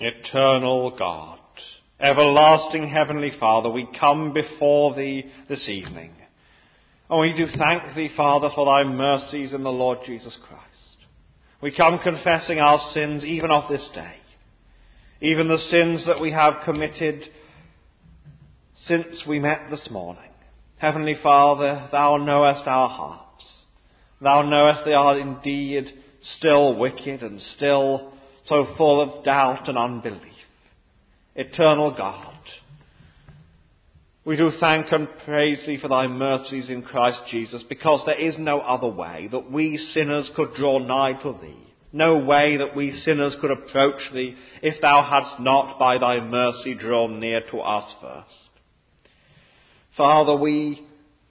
Eternal God, everlasting Heavenly Father, we come before Thee this evening. And we do thank Thee, Father, for Thy mercies in the Lord Jesus Christ. We come confessing our sins even of this day, even the sins that we have committed since we met this morning. Heavenly Father, Thou knowest our hearts. Thou knowest they are indeed still wicked and still so full of doubt and unbelief. Eternal God, we do thank and praise Thee for Thy mercies in Christ Jesus, because there is no other way that we sinners could draw nigh to Thee, no way that we sinners could approach Thee if Thou hadst not by Thy mercy drawn near to us first. Father, we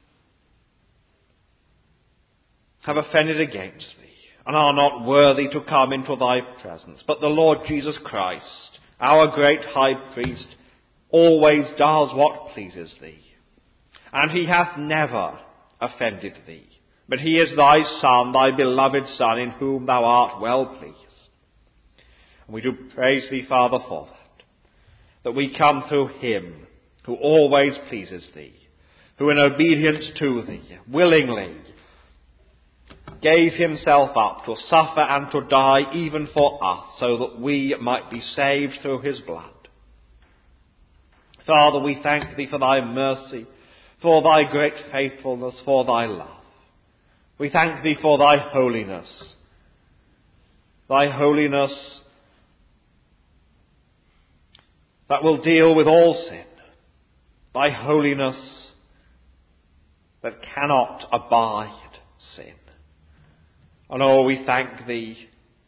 have offended against Thee and are not worthy to come into Thy presence. But the Lord Jesus Christ, our great high priest, always does what pleases Thee. And He hath never offended Thee. But He is Thy Son, Thy beloved Son, in whom Thou art well pleased. And we do praise Thee, Father, for that we come through Him who always pleases Thee, who in obedience to Thee willingly gave Himself up to suffer and to die even for us, so that we might be saved through His blood. Father, we thank Thee for Thy mercy, for Thy great faithfulness, for Thy love. We thank Thee for Thy holiness that will deal with all sin, Thy holiness that cannot abide sin. And oh, we thank Thee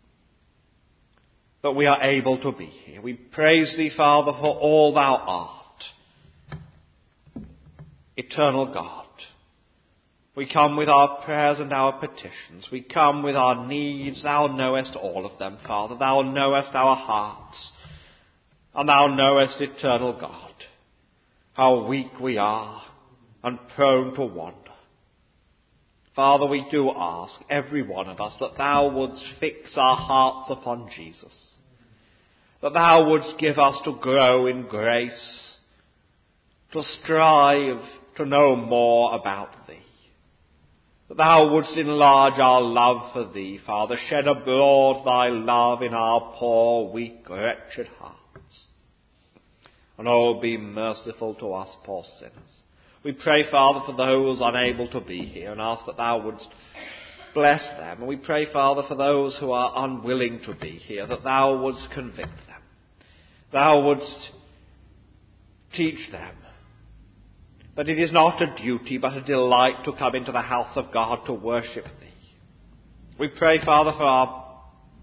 that we are able to be here. We praise Thee, Father, for all Thou art. Eternal God, we come with our prayers and our petitions. We come with our needs. Thou knowest all of them, Father. Thou knowest our hearts. And Thou knowest, eternal God, how weak we are and prone to wander. Father, we do ask, every one of us, that Thou wouldst fix our hearts upon Jesus, that Thou wouldst give us to grow in grace, to strive to know more about Thee, that Thou wouldst enlarge our love for Thee, Father, shed abroad Thy love in our poor, weak, wretched hearts. And oh, be merciful to us poor sinners. We pray, Father, for those unable to be here and ask that Thou wouldst bless them. And we pray, Father, for those who are unwilling to be here, that Thou wouldst convict them. Thou wouldst teach them that it is not a duty but a delight to come into the house of God to worship Thee. We pray, Father, for our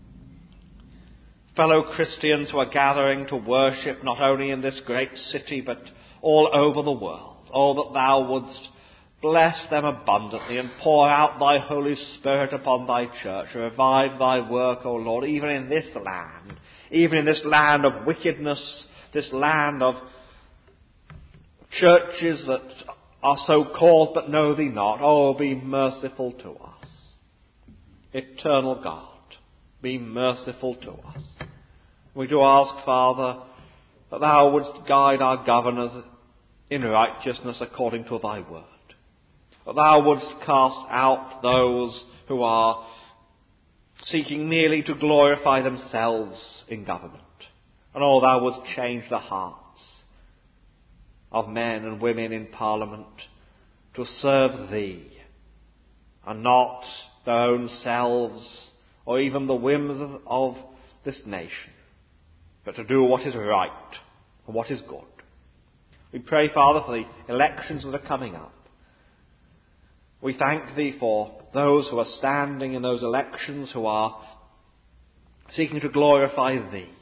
fellow Christians who are gathering to worship not only in this great city but all over the world. Oh, that Thou wouldst bless them abundantly and pour out Thy Holy Spirit upon Thy church. Revive Thy work, O Lord, even in this land of wickedness, this land of churches that are so called but know Thee not. Oh, be merciful to us. Eternal God, be merciful to us. We do ask, Father, that Thou wouldst guide our governors in righteousness according to Thy word. That Thou wouldst cast out those who are seeking merely to glorify themselves in government. And oh, Thou wouldst change the hearts of men and women in Parliament to serve Thee and not their own selves or even the whims of this nation, but to do what is right and what is good. We pray, Father, for the elections that are coming up. We thank Thee for those who are standing in those elections, who are seeking to glorify Thee,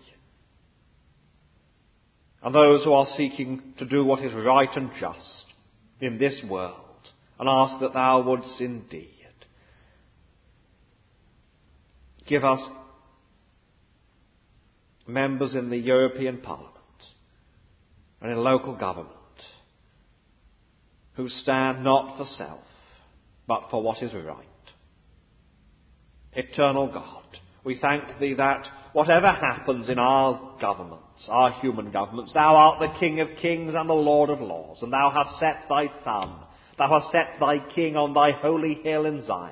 and those who are seeking to do what is right and just in this world, and ask that Thou wouldst indeed give us members in the European Parliament and in local government who stand not for self, but for what is right. Eternal God, we thank Thee that whatever happens in our governments, our human governments, thou art the King of kings and the Lord of lords, and thou hast set thy Son, thou hast set thy King on thy holy hill in Zion.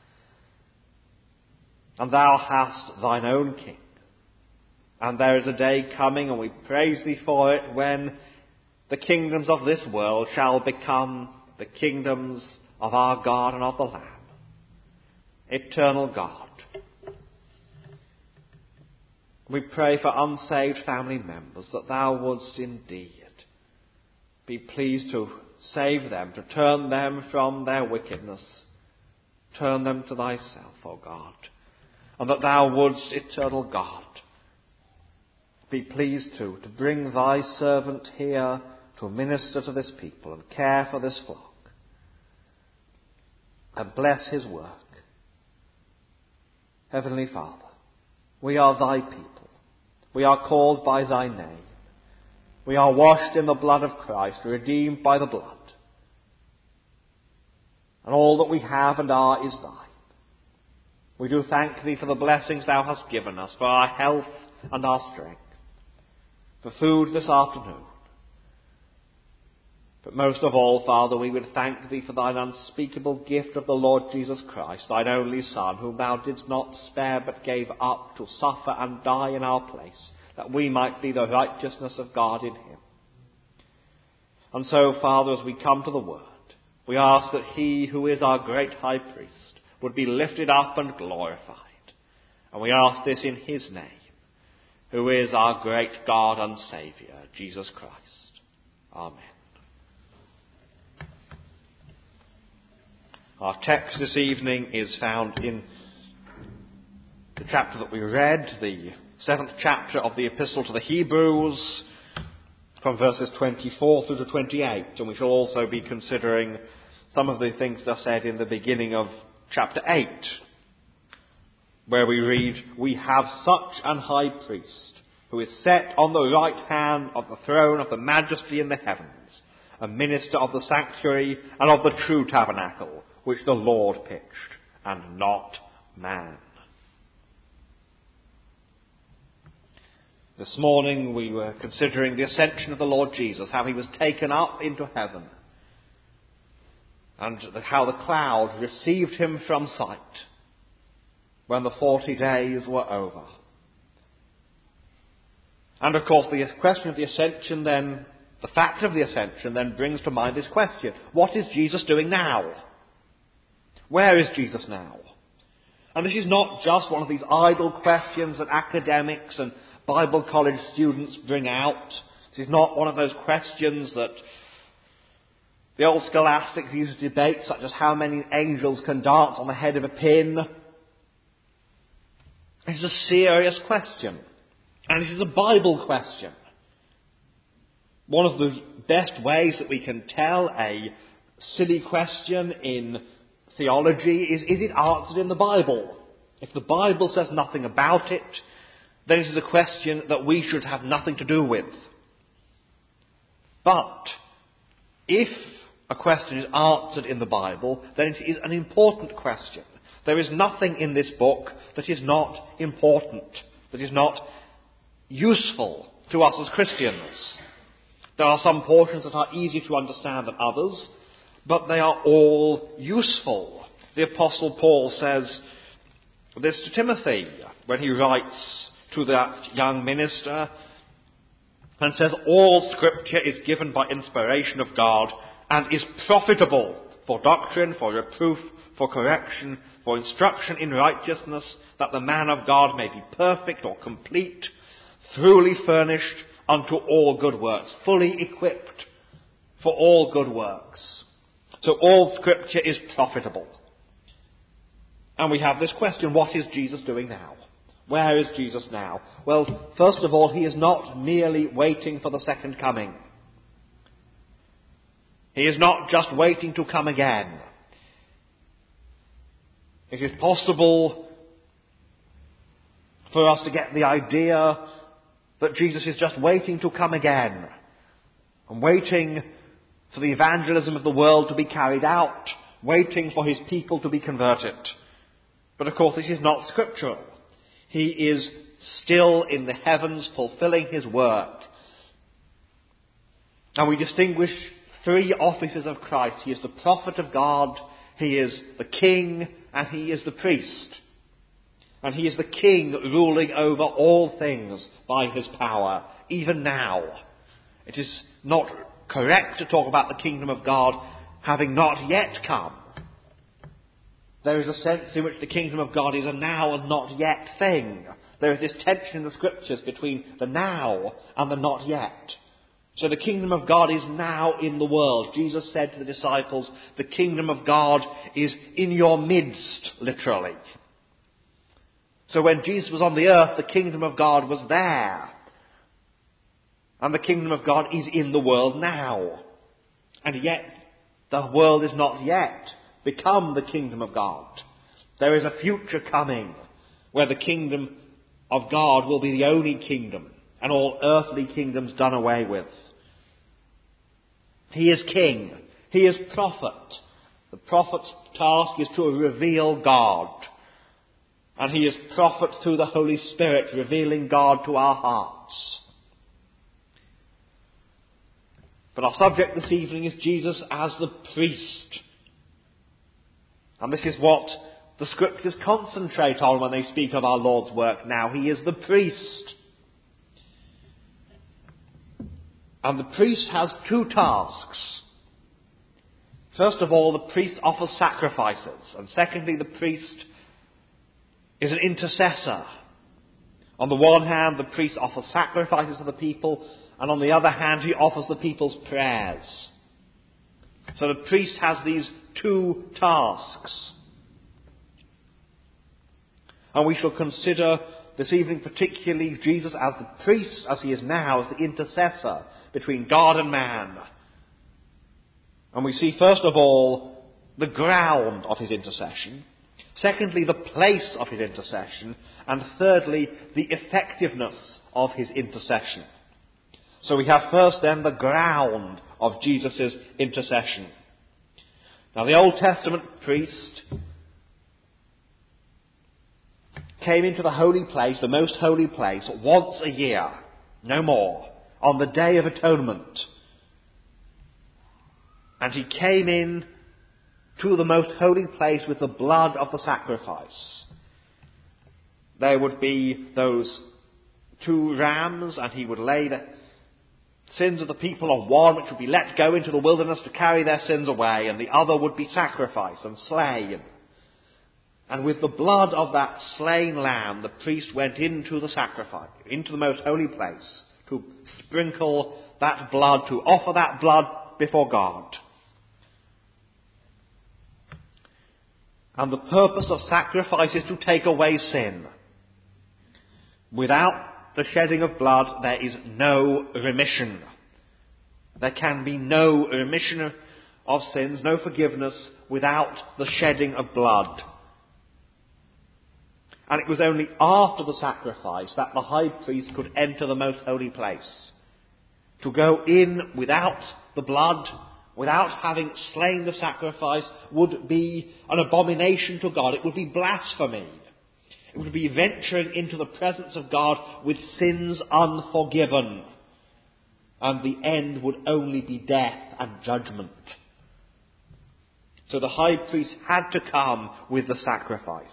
And thou hast thine own King. And there is a day coming, and we praise thee for it, when the kingdoms of this world shall become the kingdoms of our God and of the Lamb. Eternal God. We pray for unsaved family members, that thou wouldst indeed be pleased to save them, to turn them from their wickedness, turn them to thyself, O God, and that thou wouldst, eternal God, be pleased to bring thy servant here to minister to this people and care for this flock, and bless his work. Heavenly Father, we are thy people. We are called by thy name. We are washed in the blood of Christ, redeemed by the blood. And all that we have and are is thine. We do thank thee for the blessings thou hast given us, for our health and our strength, for food this afternoon. But most of all, Father, we would thank thee for thine unspeakable gift of the Lord Jesus Christ, thine only Son, whom thou didst not spare but gave up to suffer and die in our place, that we might be the righteousness of God in him. And so, Father, as we come to the Word, we ask that he who is our great high priest would be lifted up and glorified. And we ask this in his name, who is our great God and Saviour, Jesus Christ. Amen. Our text this evening is found in the chapter that we read, the 7th chapter of the Epistle to the Hebrews, from verses 24 through to 28. And we shall also be considering some of the things that are said in the beginning of chapter 8, where we read, "We have such an high priest, who is set on the right hand of the throne of the majesty in the heavens, a minister of the sanctuary and of the true tabernacle, which the Lord pitched, and not man." This morning we were considering the ascension of the Lord Jesus, how he was taken up into heaven, and how the cloud received him from sight when the 40 days were over. And of course the question of the ascension then, the fact of the ascension then brings to mind this question: what is Jesus doing now? Where is Jesus now? And this is not just one of these idle questions that academics and Bible college students bring out. This is not one of those questions that the old scholastics used to debate, such as how many angels can dance on the head of a pin. It is a serious question. And it is a Bible question. One of the best ways that we can tell a silly question in theology is it answered in the Bible? If the Bible says nothing about it, then it is a question that we should have nothing to do with. But if a question is answered in the Bible, then it is an important question. There is nothing in this book that is not important, that is not useful to us as Christians. There are some portions that are easier to understand than others, but they are all useful. The Apostle Paul says this to Timothy when he writes to that young minister and says, "All Scripture is given by inspiration of God and is profitable for doctrine, for reproof, for correction, for instruction in righteousness, that the man of God may be perfect or complete, truly furnished unto all good works," fully equipped for all good works. So all Scripture is profitable. And we have this question: what is Jesus doing now? Where is Jesus now? Well, first of all, he is not merely waiting for the second coming. He is not just waiting to come again. It is possible for us to get the idea that Jesus is just waiting to come again, and waiting for the evangelism of the world to be carried out, waiting for his people to be converted. But of course this is not scriptural. He is still in the heavens fulfilling his work. And we distinguish three offices of Christ. He is the prophet of God, he is the king, and he is the priest. And he is the king ruling over all things by his power, even now. It is not correct to talk about the kingdom of God having not yet come. There is a sense in which the kingdom of God is a now and not yet thing. There is this tension in the scriptures between the now and the not yet. So the kingdom of God is now in the world. Jesus said to the disciples, the kingdom of God is in your midst, literally. So when Jesus was on the earth, the kingdom of God was there. And the kingdom of God is in the world now. And yet, the world is not yet become the kingdom of God. There is a future coming where the kingdom of God will be the only kingdom and all earthly kingdoms done away with. He is king. He is prophet. The prophet's task is to reveal God. And he is prophet through the Holy Spirit, revealing God to our hearts. But our subject this evening is Jesus as the priest. And this is what the scriptures concentrate on when they speak of our Lord's work now. He is the priest. And the priest has two tasks. First of all, the priest offers sacrifices. And secondly, the priest is an intercessor. On the one hand, the priest offers sacrifices for the people, and on the other hand, he offers the people's prayers. So the priest has these two tasks. And we shall consider this evening particularly Jesus as the priest, as he is now, as the intercessor between God and man. And we see first of all the ground of his intercession. Secondly, the place of his intercession. And thirdly, the effectiveness of his intercession. So we have first then the ground of Jesus' intercession. Now the Old Testament priest came into the holy place, the most holy place, once a year, no more, on the Day of Atonement. And he came in to the most holy place with the blood of the sacrifice. There would be those two rams, and he would lay the sins of the people on one, which would be let go into the wilderness to carry their sins away, and the other would be sacrificed and slain. And with the blood of that slain lamb, the priest went into the sacrifice, into the most holy place, to sprinkle that blood, to offer that blood before God. And the purpose of sacrifice is to take away sin. Without the shedding of blood, there is no remission. There can be no remission of sins, no forgiveness, without the shedding of blood. And it was only after the sacrifice that the high priest could enter the most holy place. To go in without the blood, without having slain the sacrifice, would be an abomination to God. It would be blasphemy. It would be venturing into the presence of God with sins unforgiven. And the end would only be death and judgment. So the high priest had to come with the sacrifice.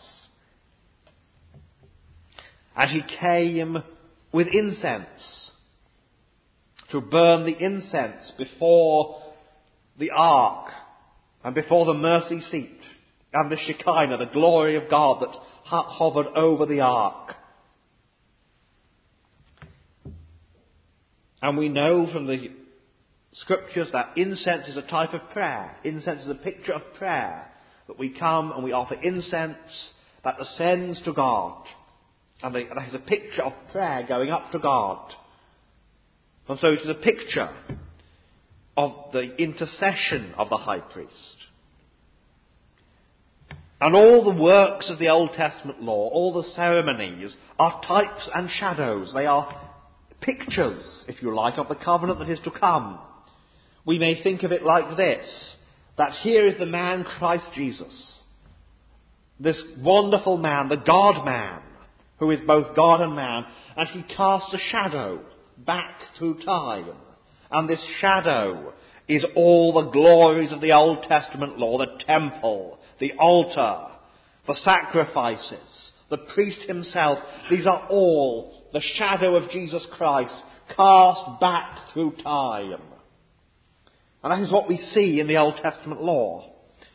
And he came with incense, to burn the incense before the ark and before the mercy seat and the Shekinah, the glory of God that hovered over the ark. And we know from the scriptures that incense is a type of prayer. Incense is a picture of prayer, that we come and we offer incense that ascends to God. And that is a picture of prayer going up to God. And so it is a picture of the intercession of the high priest. And all the works of the Old Testament law, all the ceremonies, are types and shadows. They are pictures, if you like, of the covenant that is to come. We may think of it like this, that here is the man Christ Jesus, this wonderful man, the God-man, who is both God and man, and he casts a shadow back through time. And this shadow is all the glories of the Old Testament law, the temple, the altar, the sacrifices, the priest himself. These are all the shadow of Jesus Christ cast back through time. And that is what we see in the Old Testament law.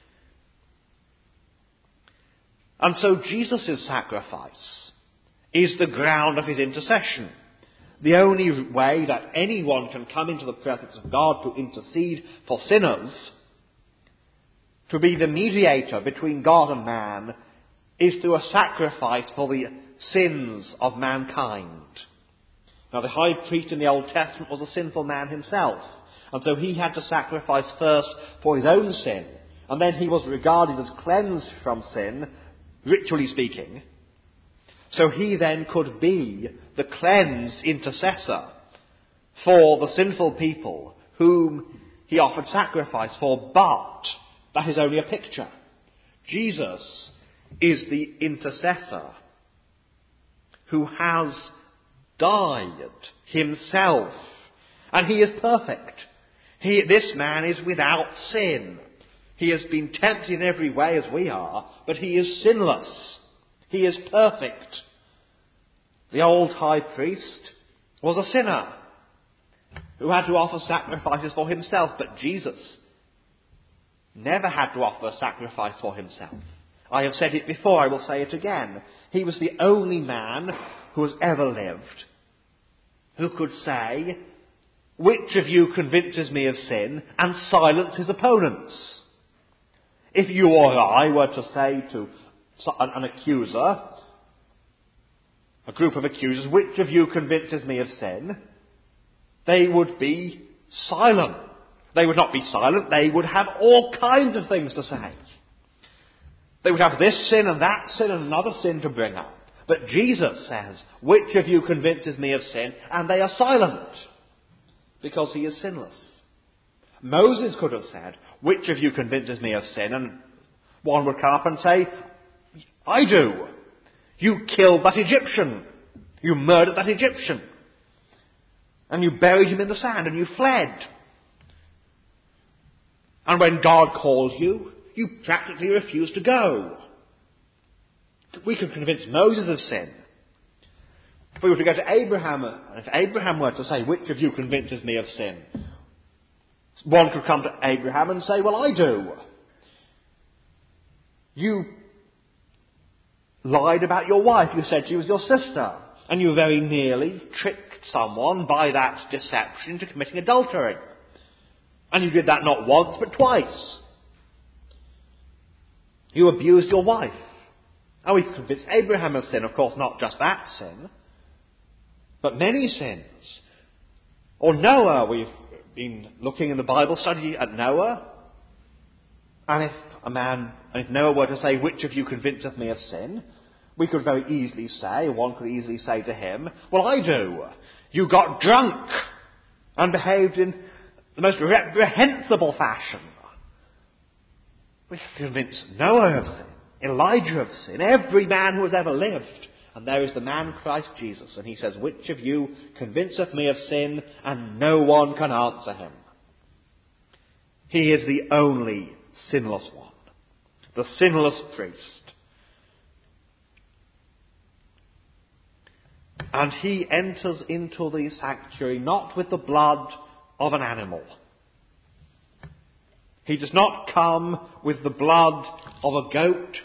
And so Jesus' sacrifice is the ground of his intercession. The only way that anyone can come into the presence of God to intercede for sinners, to be the mediator between God and man, is through a sacrifice for the sins of mankind. Now, the high priest in the Old Testament was a sinful man himself, and so he had to sacrifice first for his own sin, and then he was regarded as cleansed from sin, ritually speaking. So he then could be the cleansed intercessor for the sinful people whom he offered sacrifice for. But that is only a picture. Jesus is the intercessor who has died himself. And he is perfect. This man is without sin. He has been tempted in every way as we are, but he is sinless. He is perfect. The old high priest was a sinner who had to offer sacrifices for himself, but Jesus never had to offer a sacrifice for himself. I have said it before, I will say it again. He was the only man who has ever lived who could say, "Which of you convinces me of sin?" and silence his opponents. If you or I were to say to an accuser, a group of accusers, "Which of you convinces me of sin?" they would be silent. They would not be silent, they would have all kinds of things to say. They would have this sin and that sin and another sin to bring up. But Jesus says, "Which of you convinces me of sin?" and they are silent, because he is sinless. Moses could have said, "Which of you convinces me of sin?" and one would come up and say, "I do. You killed that Egyptian. You murdered that Egyptian. And you buried him in the sand and you fled. And when God called you, you practically refused to go." We could convince Moses of sin. If we were to go to Abraham, and if Abraham were to say, "Which of you convinces me of sin?" one could come to Abraham and say, "Well, I do. You lied about your wife. You said she was your sister. And you very nearly tricked someone by that deception into committing adultery. And you did that not once, but twice. You abused your wife." And we convinced Abraham of sin. Of course, not just that sin, but many sins. Or Noah. We've been looking in the Bible study at Noah. And if Noah were to say, "Which of you convinceth me of sin?" we could very easily say, one could easily say to him, "Well, I do. You got drunk and behaved in the most reprehensible fashion." We can convince Noah of sin, Elijah of sin, every man who has ever lived. And there is the man Christ Jesus, and he says, "Which of you convinceth me of sin?" and no one can answer him. He is the only sinless one, the sinless priest. And he enters into the sanctuary not with the blood of an animal. He does not come with the blood of a goat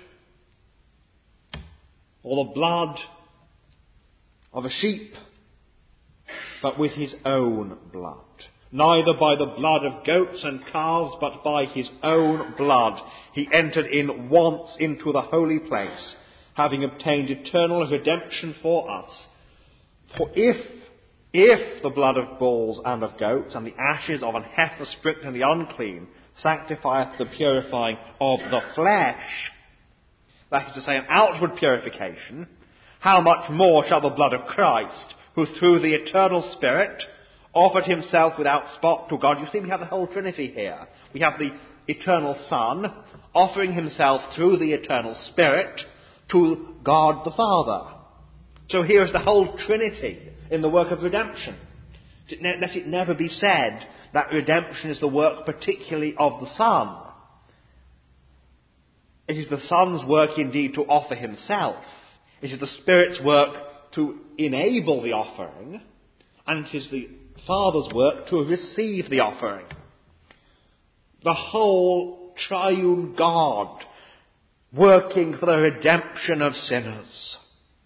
or the blood of a sheep, but with his own blood. Neither by the blood of goats and calves, but by his own blood he entered in once into the holy place, having obtained eternal redemption for us. For if the blood of bulls and of goats and the ashes of an heifer sprinkling the unclean sanctifieth the purifying of the flesh, that is to say, an outward purification, how much more shall the blood of Christ, who through the eternal Spirit offered himself without spot to God. You see, we have the whole Trinity here. We have the eternal Son offering himself through the eternal Spirit to God the Father. So here is the whole Trinity in the work of redemption. Let it never be said that redemption is the work particularly of the Son. It is the Son's work indeed to offer himself. It is the Spirit's work to enable the offering, and it is the Father's work to receive the offering. The whole triune God working for the redemption of sinners.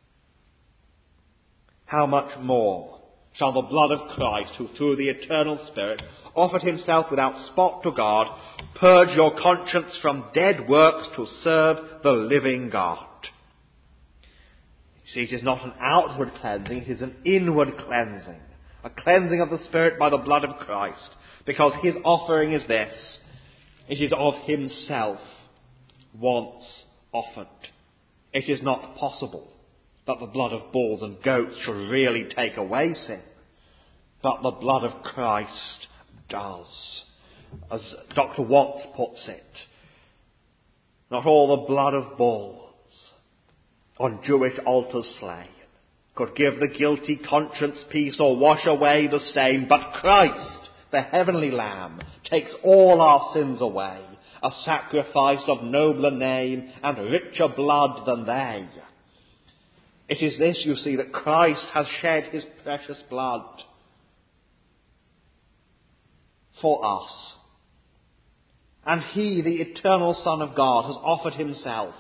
How much more shall the blood of Christ, who through the eternal Spirit offered himself without spot to God, purge your conscience from dead works to serve the living God. You see, it is not an outward cleansing, it is an inward cleansing. A cleansing of the Spirit by the blood of Christ. Because his offering is this. It is of himself once offered. It is not possible that the blood of bulls and goats should really take away sin. But the blood of Christ does. As Dr. Watts puts it, not all the blood of bulls on Jewish altars slain could give the guilty conscience peace or wash away the stain, but Christ, the heavenly Lamb, takes all our sins away, a sacrifice of nobler name and richer blood than they. It is this, you see, that Christ has shed his precious blood for us. And he, the eternal Son of God, has offered himself.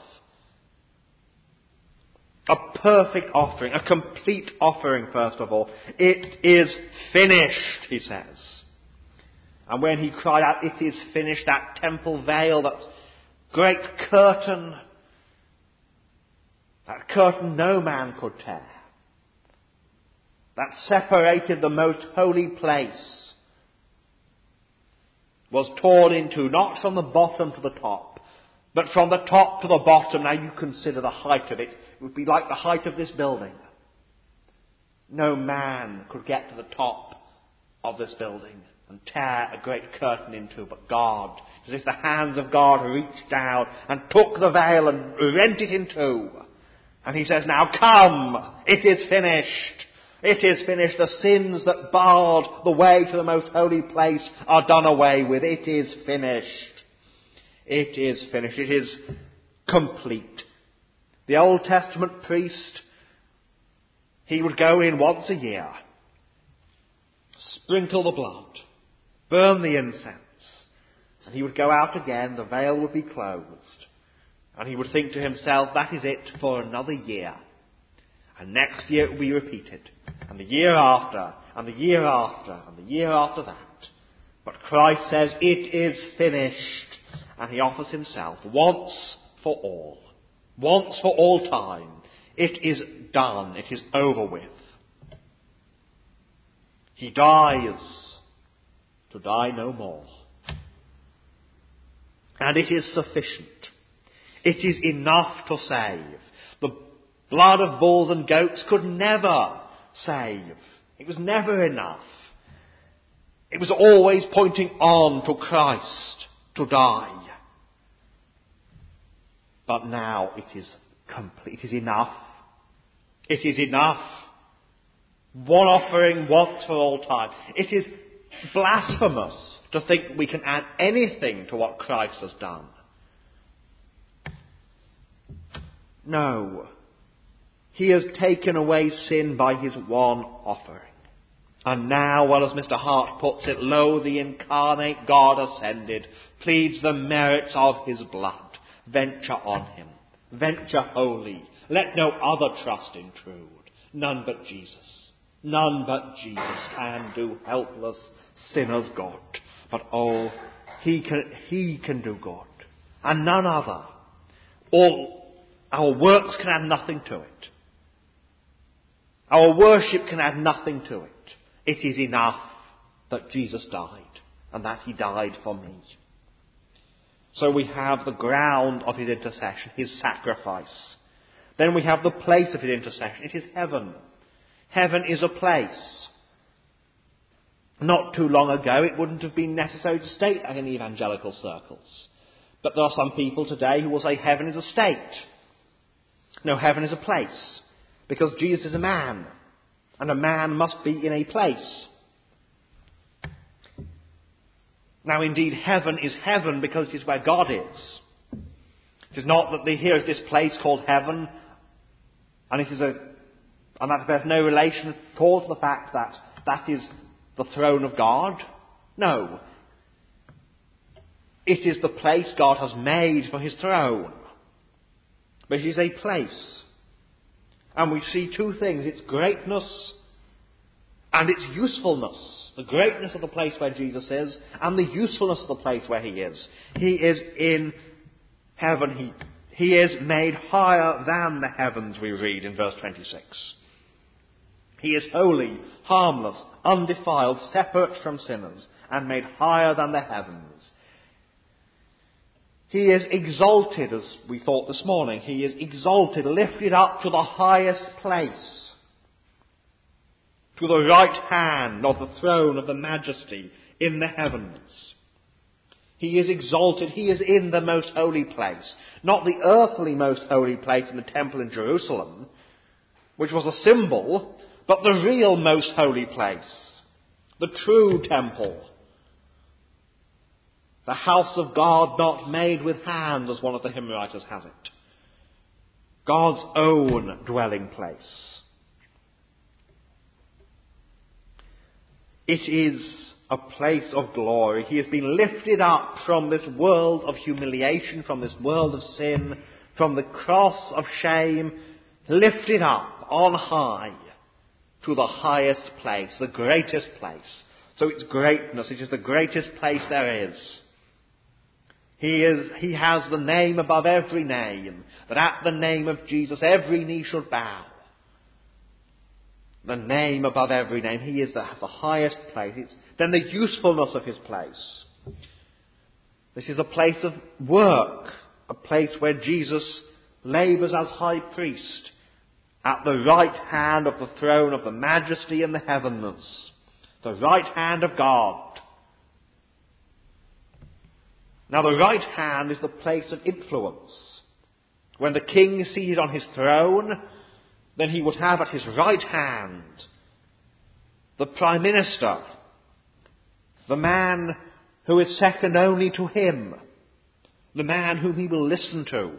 A perfect offering, a complete offering, first of all. It is finished, he says. And when he cried out, it is finished, that temple veil, that great curtain, that curtain no man could tear, that separated the most holy place, was torn into, not from the bottom to the top, but from the top to the bottom. Now you consider the height of it. It would be like the height of this building. No man could get to the top of this building and tear a great curtain into, but God, as if the hands of God reached down and took the veil and rent it in two. And he says, now come, it is finished. It is finished. The sins that barred the way to the most holy place are done away with. It is finished. It is finished. It is complete. The Old Testament priest, he would go in once a year, sprinkle the blood, burn the incense, and he would go out again, the veil would be closed, and he would think to himself, that is it for another year. And next year it will be repeated, and the year after, and the year after, and the year after that. But Christ says, it is finished, and he offers himself once for all. Once for all time. It is done. It is over with. He dies to die no more. And it is sufficient. It is enough to save. The blood of bulls and goats could never save. It was never enough. It was always pointing on to Christ to die. But now it is complete. It is enough. It is enough. One offering once for all time. It is blasphemous to think we can add anything to what Christ has done. No. He has taken away sin by his one offering. And now, well, as Mr. Hart puts it, lo, the incarnate God ascended, pleads the merits of his blood. Venture on him. Venture wholly. Let no other trust intrude. None but Jesus. None but Jesus can do helpless sinners good. But oh, he can do good. And none other. All our works can add nothing to it. Our worship can add nothing to it. It is enough that Jesus died, and that he died for me. So we have the ground of his intercession, his sacrifice. Then we have the place of his intercession. It is heaven. Heaven is a place. Not too long ago it wouldn't have been necessary to state that in evangelical circles. But there are some people today who will say heaven is a state. No, heaven is a place. because Jesus is a man, and a man must be in a place. Now indeed, heaven is heaven because it is where God is. It is not that here is this place called heaven, and that bears no relation at all to the fact that that is the throne of God. No. It is the place God has made for his throne. But it is a place. And we see two things, its greatness and its usefulness. The greatness of the place where Jesus is, and the usefulness of the place where he is. He is in heaven. He is made higher than the heavens, we read in verse 26. He is holy, harmless, undefiled, separate from sinners, and made higher than the heavens. He is exalted, as we thought this morning. He is exalted, lifted up to the highest place, to the right hand of the throne of the majesty in the heavens. He is exalted. He is in the most holy place. Not the earthly most holy place in the temple in Jerusalem, which was a symbol, but the real most holy place, the true temple. The house of God not made with hands, as one of the hymn writers has it. God's own dwelling place. It is a place of glory. He has been lifted up from this world of humiliation, from this world of sin, from the cross of shame, lifted up on high to the highest place, the greatest place. So its greatness, it is the greatest place there is. He has the name above every name, that at the name of Jesus every knee should bow. The name above every name. He is the highest place. Then the usefulness of his place. This is a place of work, a place where Jesus labours as high priest at the right hand of the throne of the majesty in the heavens, the right hand of God. Now the right hand is the place of influence. When the king is seated on his throne, then he would have at his right hand the prime minister, the man who is second only to him, the man whom he will listen to.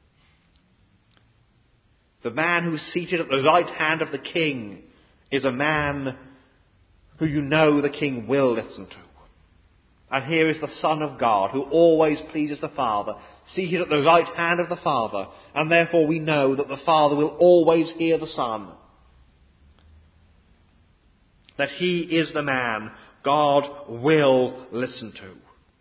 The man who is seated at the right hand of the king is a man who you know the king will listen to. And here is the Son of God, who always pleases the Father, seated at the right hand of the Father, and therefore we know that the Father will always hear the Son. That he is the man God will listen to.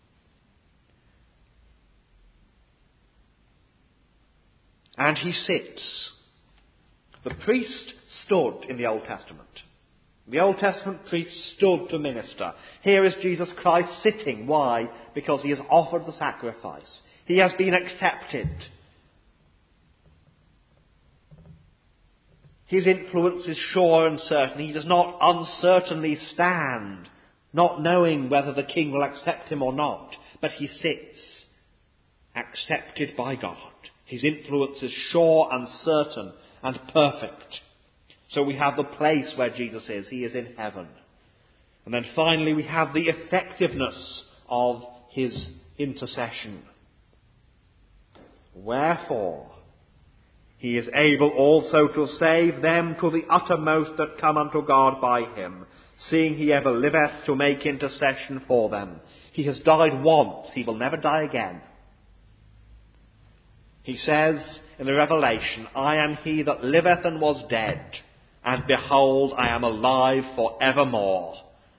And he sits. The priest stood in the Old Testament. The Old Testament priest stood to minister. Here is Jesus Christ sitting. Why? Because he has offered the sacrifice. He has been accepted. His influence is sure and certain. He does not uncertainly stand, not knowing whether the king will accept him or not. But he sits, accepted by God. His influence is sure and certain and perfect. So we have the place where Jesus is. He is in heaven. And then finally we have the effectiveness of his intercession. Wherefore he is able also to save them to the uttermost that come unto God by him, seeing he ever liveth to make intercession for them. He has died once. He will never die again. He says in the Revelation, I am he that liveth and was dead, and behold, I am alive for evermore.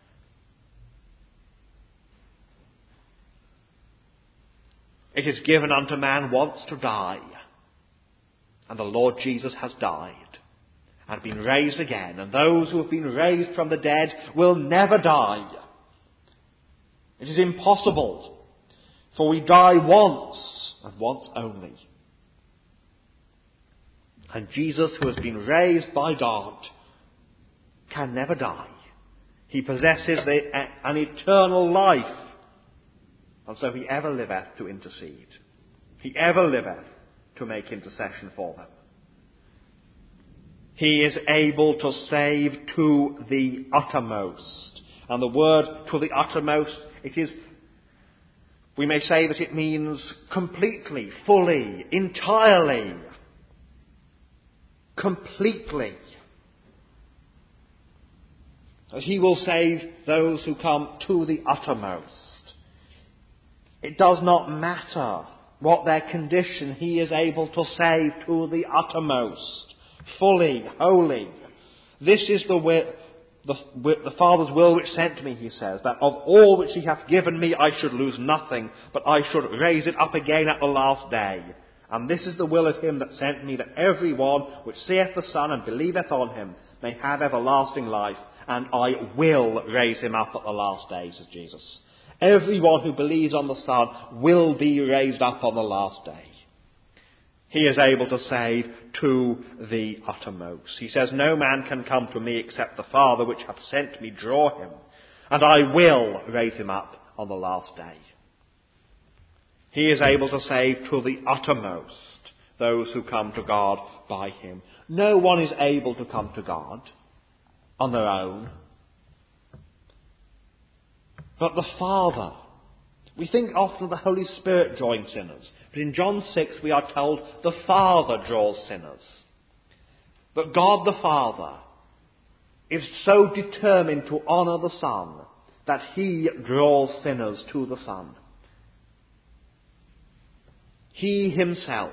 It is given unto man once to die. And the Lord Jesus has died and been raised again. And those who have been raised from the dead will never die. It is impossible, for we die once, and once only. And Jesus, who has been raised by God, can never die. He possesses an eternal life, and so he ever liveth to intercede. He ever liveth to make intercession for them. He is able to save to the uttermost. And the word to the uttermost, we may say that it means completely, fully, entirely, completely. That he will save those who come to the uttermost. It does not matter what their condition, he is able to save to the uttermost, fully, wholly. This is the Father's will which sent me, he says, that of all which he hath given me I should lose nothing, but I should raise it up again at the last day. And this is the will of him that sent me, that every one which seeth the Son and believeth on him may have everlasting life, and I will raise him up at the last day, says Jesus. Everyone who believes on the Son will be raised up on the last day. He is able to save to the uttermost. He says, no man can come to me except the Father which hath sent me draw him, and I will raise him up on the last day. He is able to save to the uttermost those who come to God by him. No one is able to come to God on their own, but the Father. We think often of the Holy Spirit drawing sinners, but in John 6 we are told the Father draws sinners. But God the Father is so determined to honour the Son that he draws sinners to the Son. He himself.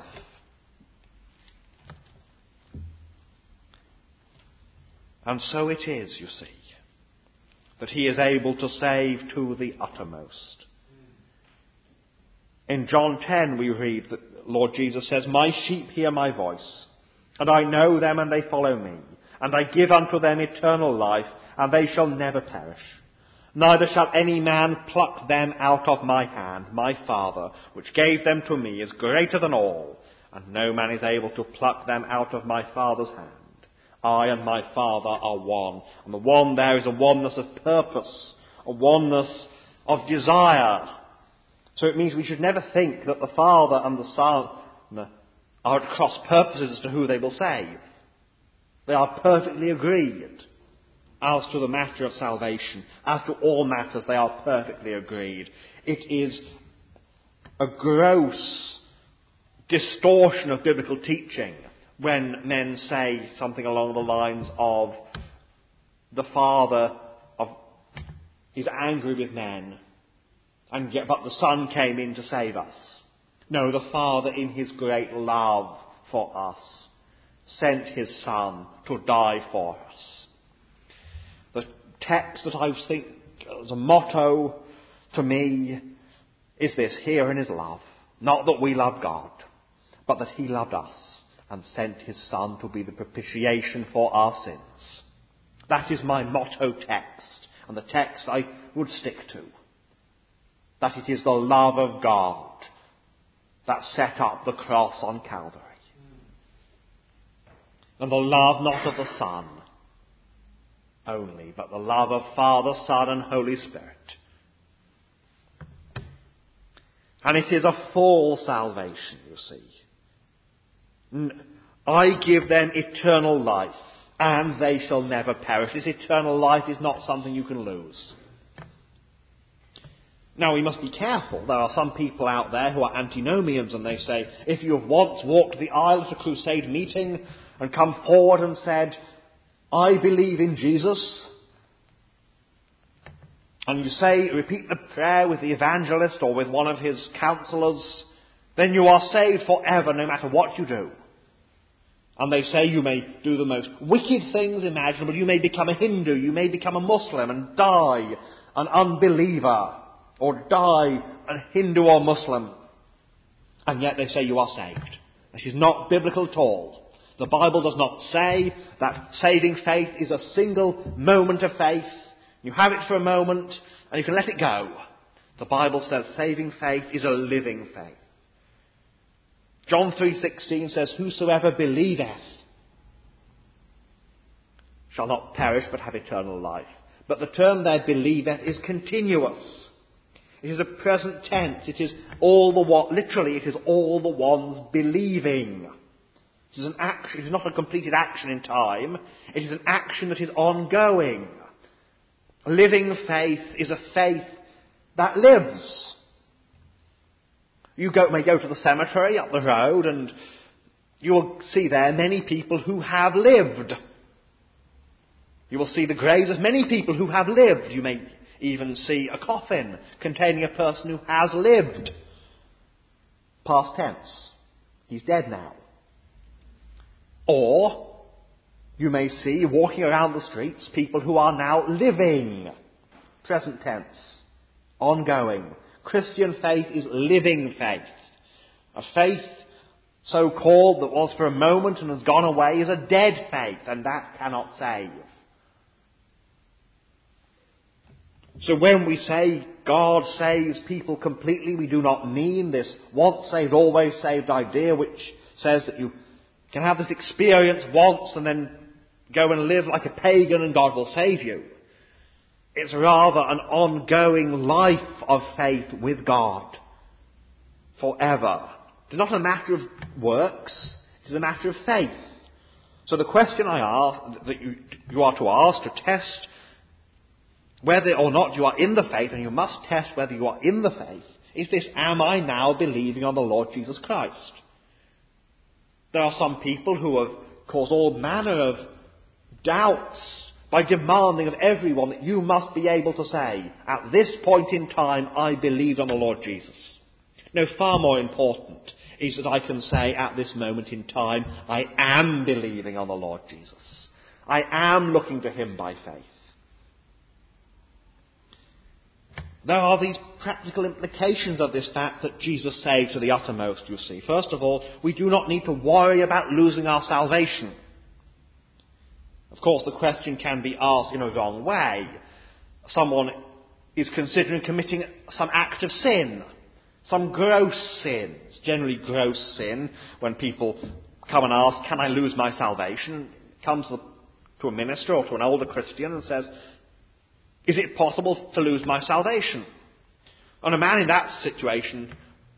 And so it is, you see, that he is able to save to the uttermost. In John 10 we read that Lord Jesus says, my sheep hear my voice, and I know them and they follow me, and I give unto them eternal life, and they shall never perish. Neither shall any man pluck them out of my hand. My Father, which gave them to me, is greater than all, and no man is able to pluck them out of my Father's hand. I and my Father are one. And the one there is a oneness of purpose, a oneness of desire. So it means we should never think that the Father and the Son are at cross purposes as to who they will save. They are perfectly agreed as to the matter of salvation. As to all matters, they are perfectly agreed. It is a gross distortion of biblical teaching when men say something along the lines of the Father is angry with men, but the Son came in to save us. No, the Father in his great love for us sent his Son to die for us. The text that I think as a motto to me is this: herein is love. Not that we love God, but that he loved us and sent his Son to be the propitiation for our sins. That is my motto text, and the text I would stick to. That it is the love of God that set up the cross on Calvary. And the love not of the Son only, but the love of Father, Son and Holy Spirit. And it is a full salvation, you see. I give them eternal life, and they shall never perish. This eternal life is not something you can lose. Now, we must be careful. There are some people out there who are antinomians, and they say, if you have once walked the aisle at a crusade meeting and come forward and said, I believe in Jesus, and you say, repeat the prayer with the evangelist or with one of his counselors, then you are saved forever no matter what you do. And they say you may do the most wicked things imaginable. You may become a Hindu, you may become a Muslim and die an unbeliever, or die a Hindu or Muslim. And yet they say you are saved. This is not biblical at all. The Bible does not say that saving faith is a single moment of faith. You have it for a moment and you can let it go. The Bible says saving faith is a living faith. John 3:16 says, whosoever believeth shall not perish but have eternal life. But the term there, believeth, is continuous. It is a present tense. It is all the ones believing. It is an action. It is not a completed action in time. It is an action that is ongoing. Living faith is a faith that lives. You may go to the cemetery up the road and you will see there many people who have lived. You will see the graves of many people who have lived. You may even see a coffin containing a person who has lived. Past tense. He's dead now. Or you may see, walking around the streets, people who are now living. Present tense. Ongoing. Christian faith is living faith. A faith so called that was for a moment and has gone away is a dead faith, and that cannot save. So when we say God saves people completely, we do not mean this once saved, always saved idea which says that you can have this experience once and then go and live like a pagan and God will save you. It's rather an ongoing life of faith with God forever. It's not a matter of works, it is a matter of faith. So the question I ask, that you are to ask, to test whether or not you are in the faith, and you must test whether you are in the faith, is this: am I now believing on the Lord Jesus Christ? There are some people who have caused all manner of doubts by demanding of everyone that you must be able to say, at this point in time, I believed on the Lord Jesus. No, far more important is that I can say at this moment in time, I am believing on the Lord Jesus. I am looking to him by faith. There are these practical implications of this fact that Jesus saved to the uttermost, you see. First of all, we do not need to worry about losing our salvation. Of course, the question can be asked in a wrong way. Someone is considering committing some act of sin, some gross sin. It's generally gross sin when people come and ask, can I lose my salvation? Comes to a minister or to an older Christian and says, is it possible to lose my salvation? And a man in that situation,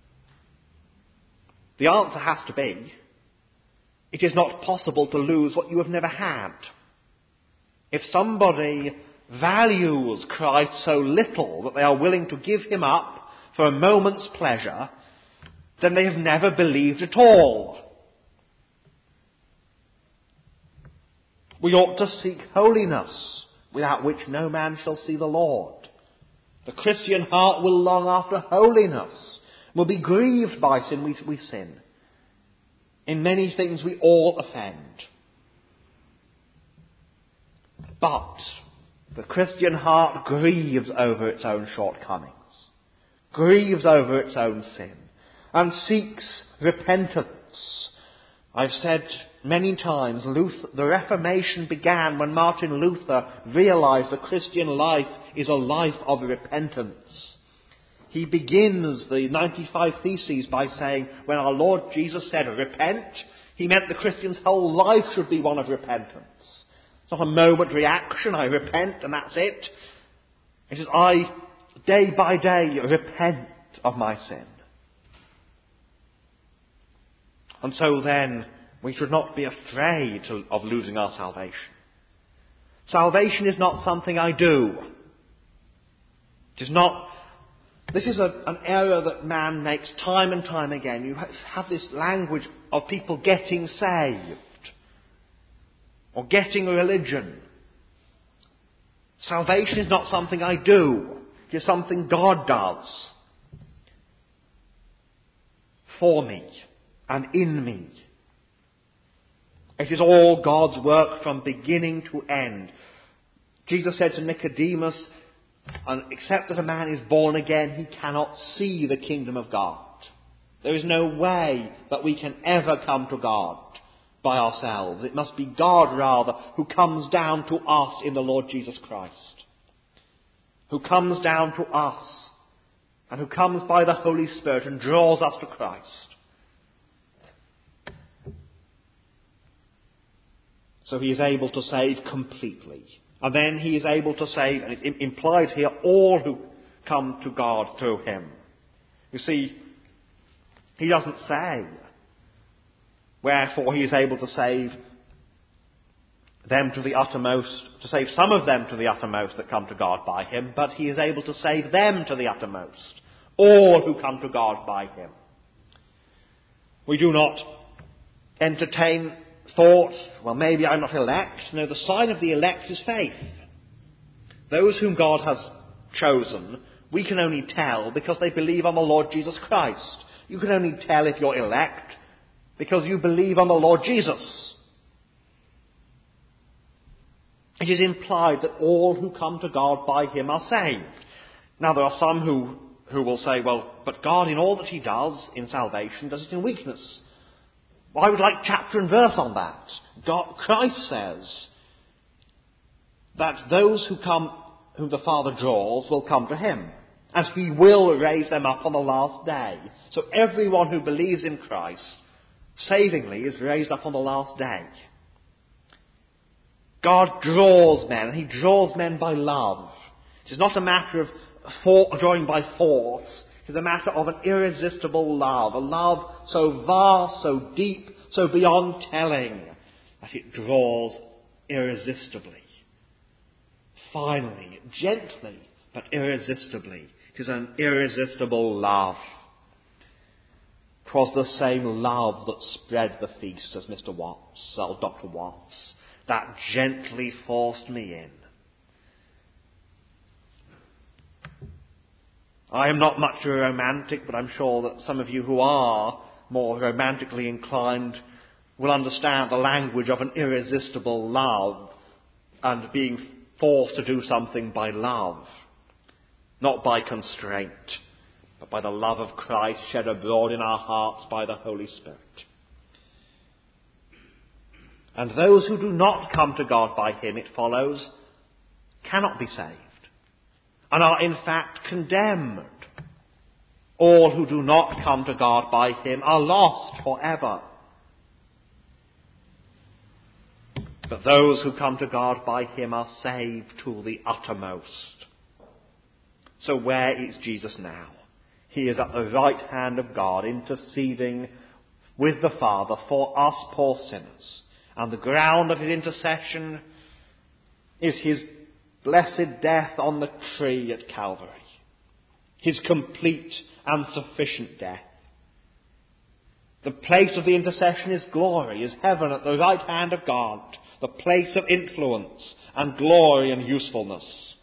the answer has to be, it is not possible to lose what you have never had. If somebody values Christ so little that they are willing to give him up for a moment's pleasure, then they have never believed at all. We ought to seek holiness, without which no man shall see the Lord. The Christian heart will long after holiness, will be grieved by sin. We sin. In many things we all offend. But the Christian heart grieves over its own shortcomings, grieves over its own sin, and seeks repentance. I've said many times, the Reformation began when Martin Luther realized the Christian life is a life of repentance. He begins the 95 Theses by saying, when our Lord Jesus said, repent, he meant the Christian's whole life should be one of repentance. It's not a momentary action, I repent and that's it. It is I, day by day, repent of my sin. And so then, we should not be afraid of losing our salvation. Salvation is not something I do. It is not. This is an error that man makes time and time again. You have this language of people getting saved or getting a religion. Salvation is not something I do. It is something God does for me and in me. It is all God's work from beginning to end. Jesus said to Nicodemus, except that a man is born again, he cannot see the kingdom of God. There is no way that we can ever come to God by ourselves. It must be God, rather, who comes down to us in the Lord Jesus Christ. Who comes down to us and who comes by the Holy Spirit and draws us to Christ. So he is able to save completely. And then he is able to save, and it implies here, all who come to God through him. You see, he doesn't say, Wherefore he is able to save them to the uttermost, to save some of them to the uttermost that come to God by him, but he is able to save them to the uttermost, all who come to God by him. We do not entertain thought, well, maybe I'm not elect. No, the sign of the elect is faith. Those whom God has chosen, we can only tell because they believe on the Lord Jesus Christ. You can only tell if you're elect because you believe on the Lord Jesus. It is implied that all who come to God by him are saved. Now, there are some who will say, well, but God, in all that he does in salvation, does it in weakness. Well, I would like chapter and verse on that. Christ says that those whom the Father draws will come to him, and he will raise them up on the last day. So everyone who believes in Christ, savingly, is raised up on the last day. God draws men, and he draws men by love. It is not a matter of drawing by force. It is a matter of an irresistible love, a love so vast, so deep, so beyond telling, that it draws irresistibly. Finally, gently, but irresistibly. It is an irresistible love. 'Twas the same love that spread the feast, as Dr. Watts, that gently forced me in. I am not much of a romantic, but I'm sure that some of you who are more romantically inclined will understand the language of an irresistible love and being forced to do something by love, not by constraint, but by the love of Christ shed abroad in our hearts by the Holy Spirit. And those who do not come to God by him, it follows, cannot be saved, and are in fact condemned. All who do not come to God by him are lost forever. But those who come to God by him are saved to the uttermost. So where is Jesus now? He is at the right hand of God, interceding with the Father for us poor sinners. And the ground of his intercession is his blessed death on the tree at Calvary. His complete and sufficient death. The place of the intercession is glory, is heaven at the right hand of God, the place of influence and glory and usefulness.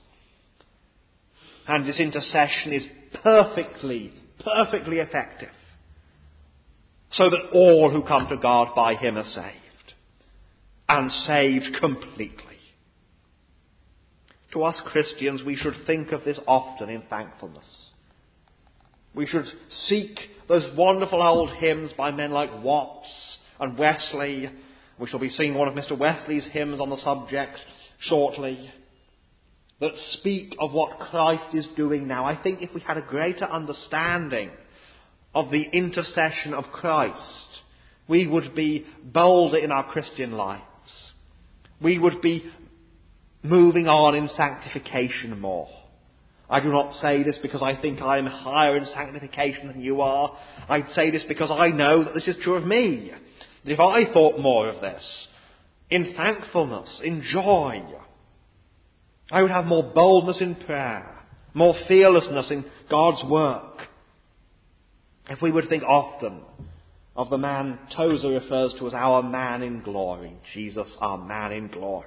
And this intercession is perfectly effective, so that all who come to God by him are saved, and saved completely. To us Christians, we should think of this often in thankfulness. We should seek those wonderful old hymns by men like Watts and Wesley. We shall be singing one of Mr. Wesley's hymns on the subject shortly, that speak of what Christ is doing now. I think if we had a greater understanding of the intercession of Christ, we would be bolder in our Christian lives. We would be moving on in sanctification more. I do not say this because I think I am higher in sanctification than you are. I say this because I know that this is true of me. That if I thought more of this, in thankfulness, in joy, I would have more boldness in prayer, more fearlessness in God's work. If we would think often of the man Tozer refers to as our man in glory, Jesus, our man in glory.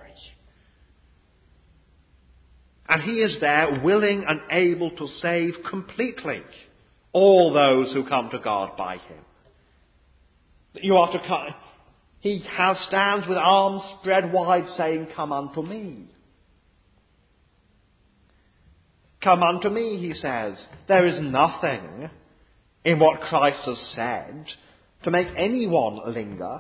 And he is there willing and able to save completely all those who come to God by him. You are to come. He stands with arms spread wide saying, "Come unto me." Come unto me, he says. There is nothing in what Christ has said to make anyone linger.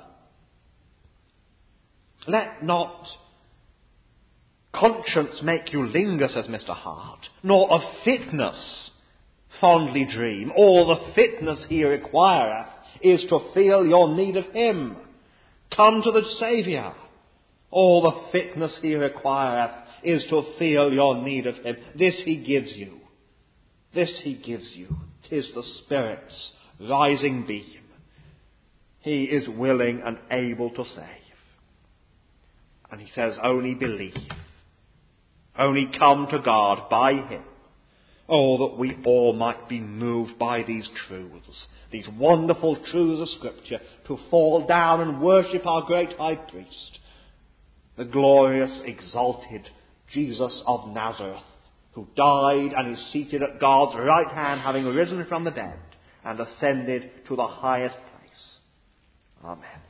Let not conscience make you linger, says Mr. Hart, nor of fitness fondly dream. All the fitness he requireth is to feel your need of him. Come to the Saviour. All the fitness he requireth is to feel your need of him. This he gives you. This he gives you. 'Tis the Spirit's rising beam. He is willing and able to save. And he says, only believe. Only come to God by him. Oh, that we all might be moved by these truths, these wonderful truths of Scripture, to fall down and worship our great high priest, the glorious, exalted Jesus of Nazareth, who died and is seated at God's right hand, having risen from the dead and ascended to the highest place. Amen.